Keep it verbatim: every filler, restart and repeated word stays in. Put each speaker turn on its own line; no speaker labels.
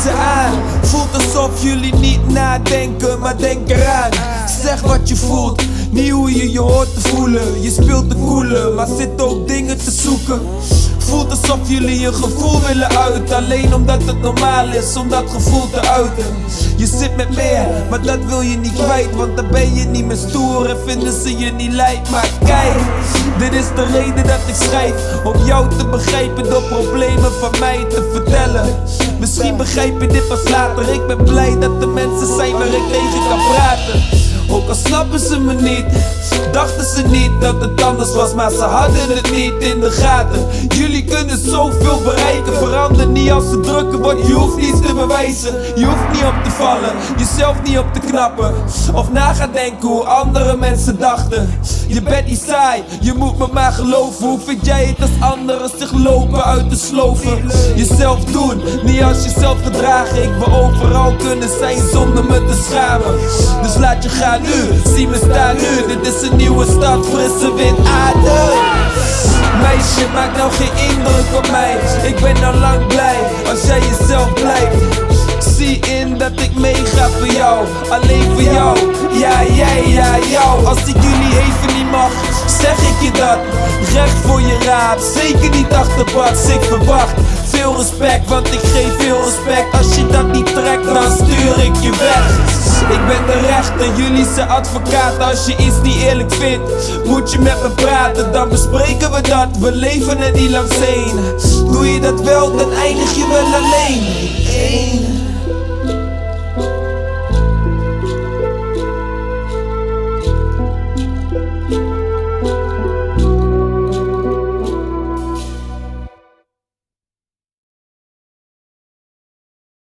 ze aan. Voelt alsof jullie niet nadenken, maar denk eraan. Zeg wat je voelt, niet hoe je je hoort te voelen. Je speelt de coole, maar zit ook dingen te zoeken. Voelt alsof jullie je gevoel willen uiten, alleen omdat het normaal is om dat gevoel te uiten. Je zit met meer, maar dat wil je niet kwijt, want dan ben je niet meer stoer en vinden ze je niet lijp. Maar kijk, dit is de reden dat ik schrijf, om jou te begrijpen door problemen van mij te vertellen. Misschien begrijp je dit pas later, ik ben blij dat er mensen zijn waar ik tegen kan praten. Ook al snappen ze me niet, dachten ze niet dat het anders was, maar ze hadden het niet in de gaten. Jullie kunnen zoveel bereiken, verander niet als ze drukken, want je hoeft niets te bewijzen. Je hoeft niet op te vallen, jezelf niet op te knappen, of na gaan denken hoe andere mensen dachten. Je bent niet saai, je moet me maar geloven. Hoe vind jij het als anderen zich lopen uit de sloven? Jezelf doen, niet als jezelf gedragen. Ik wil overal kunnen zijn zonder me te schamen. Dus laat je gaan nu, zie me staan nu. Dit is een nieuwe stad, frisse wind, adem. Meisje, maak nou geen indruk op mij. Ik ben al lang blij als jij jezelf blijft. Zie in dat ik meega voor jou, alleen voor jou. Ja, jij, ja, jou. Als ik jullie even niet mag, zeg ik je dat. Recht voor je raap, zeker niet achterpaks. Ik verwacht veel respect, want ik geef veel respect. Als je dat niet trekt, dan stuur ik je weg. Ik ben de rechter, jullie zijn advocaten. Als je iets niet eerlijk vindt, moet je met me praten. Dan bespreken we dat, we leven er niet langs heen. Doe je dat wel, dan eindig je wel alleen. Eén.